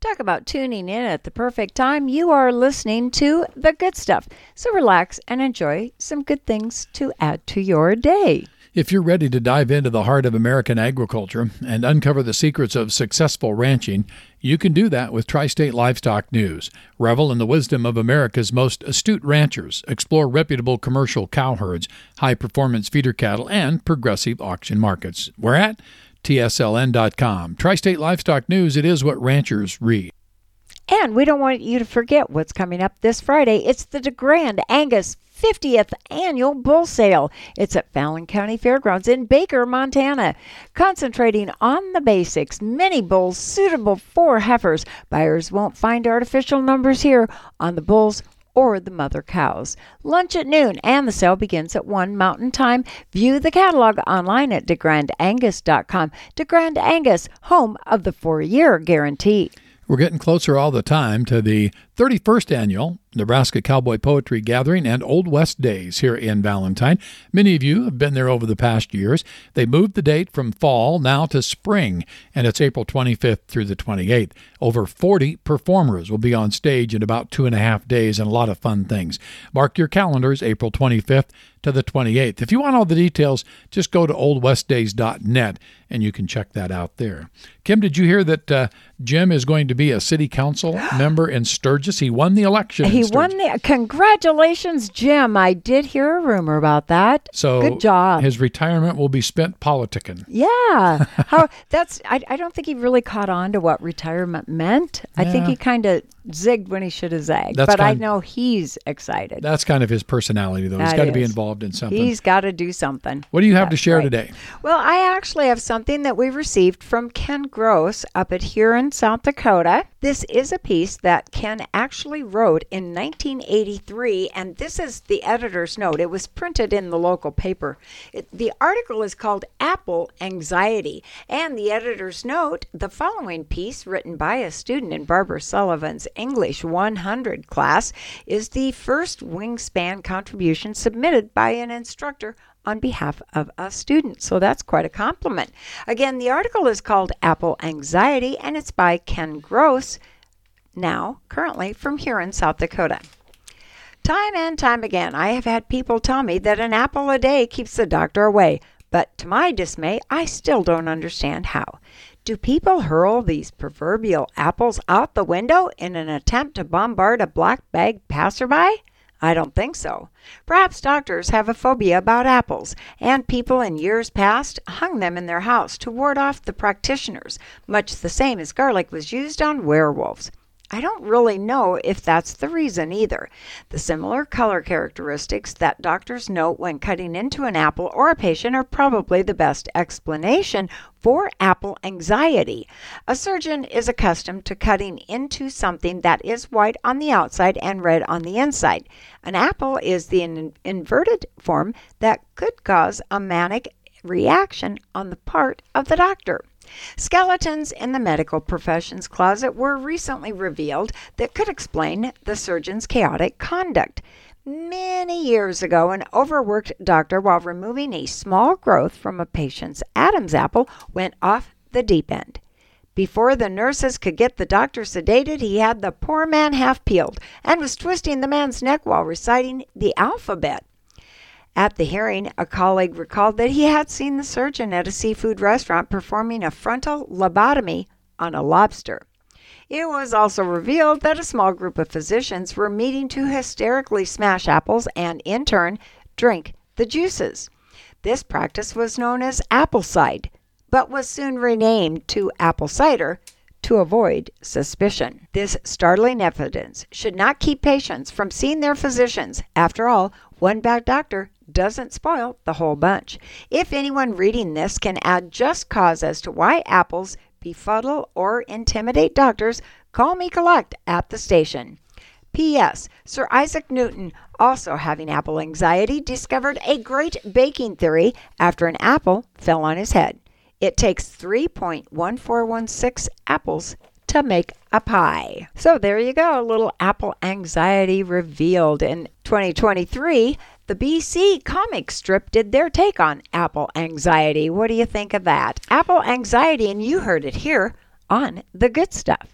Talk about tuning in at the perfect time. You are listening to The Good Stuff. So relax and enjoy some good things to add to your day. If you're ready to dive into the heart of American agriculture and uncover the secrets of successful ranching, you can do that with Tri-State Livestock News. Revel in the wisdom of America's most astute ranchers. Explore reputable commercial cow herds, high-performance feeder cattle, and progressive auction markets. We're at tsln.com. Tri-State Livestock News, it is what ranchers read. And we don't want you to forget what's coming up this Friday. It's the DeGrand Angus 50th Annual Bull Sale. It's at Fallon County Fairgrounds in Baker, Montana. Concentrating on the basics, many bulls suitable for heifers. Buyers won't find artificial numbers here on the bulls or the mother cows. Lunch at noon, and the sale begins at 1 Mountain Time. View the catalog online at degrandangus.com. DeGrand Angus, home of the 4-year guarantee. We're getting closer all the time to the 31st Annual Nebraska Cowboy Poetry Gathering and Old West Days here in Valentine. Many of you have been there over the past years. They moved the date from fall now to spring, and it's April 25th through the 28th. Over 40 performers will be on stage in about 2.5 days, and a lot of fun things. Mark your calendars, April 25th to the 28th. If you want all the details, just go to oldwestdays.net, and you can check that out there. Kim, did you hear that Jim is going to be a city council member in Sturgis? He won the election. He won congratulations, Jim. I did hear a rumor about that. So good job. His retirement will be spent politicking. Yeah. I don't think he really caught on to what retirement meant. Yeah. I think he kind of zigged when he should have zagged. But I know he's excited. That's kind of his personality, though. He's got to be involved in something. He's got to do something. What do you have to share today? Well, I actually have something that we received from Ken Gross up at Huron, South Dakota. This is a piece that Ken actually wrote in 1983, and this is the editor's note. It was printed in the local paper. The article is called Apple Anxiety, and the editor's note, the following piece written by a student in Barbara Sullivan's English 100 class is the first Wingspan contribution submitted by an instructor on behalf of a student. So that's quite a compliment. Again, the article is called Apple Anxiety, and it's by Ken Gross, now currently from Huron, South Dakota. Time and time again, I have had people tell me that an apple a day keeps the doctor away, but to my dismay, I still don't understand how. Do people hurl these proverbial apples out the window in an attempt to bombard a black-bagged passerby? I don't think so. Perhaps doctors have a phobia about apples, and people in years past hung them in their house to ward off the practitioners, much the same as garlic was used on werewolves. I don't really know if that's the reason either. The similar color characteristics that doctors note when cutting into an apple or a patient are probably the best explanation for apple anxiety. A surgeon is accustomed to cutting into something that is white on the outside and red on the inside. An apple is the inverted form that could cause a manic reaction on the part of the doctor. Skeletons in the medical profession's closet were recently revealed that could explain the surgeon's chaotic conduct. Many years ago, an overworked doctor, while removing a small growth from a patient's Adam's apple, went off the deep end. Before the nurses could get the doctor sedated, he had the poor man half peeled and was twisting the man's neck while reciting the alphabet. At the hearing, a colleague recalled that he had seen the surgeon at a seafood restaurant performing a frontal lobotomy on a lobster. It was also revealed that a small group of physicians were meeting to hysterically smash apples and, in turn, drink the juices. This practice was known as appleside, but was soon renamed to apple cider to avoid suspicion. This startling evidence should not keep patients from seeing their physicians. After all, one bad doctor doesn't spoil the whole bunch. If anyone reading this can add just cause as to why apples befuddle or intimidate doctors, call me collect at the station. P.S. Sir Isaac Newton, also having apple anxiety, discovered a great baking theory after an apple fell on his head. It takes 3.1416 apples to make a pie. So there you go, a little apple anxiety revealed. In 2023, the BC comic strip did their take on apple anxiety. What do you think of that? Apple anxiety, and you heard it here on The Good Stuff.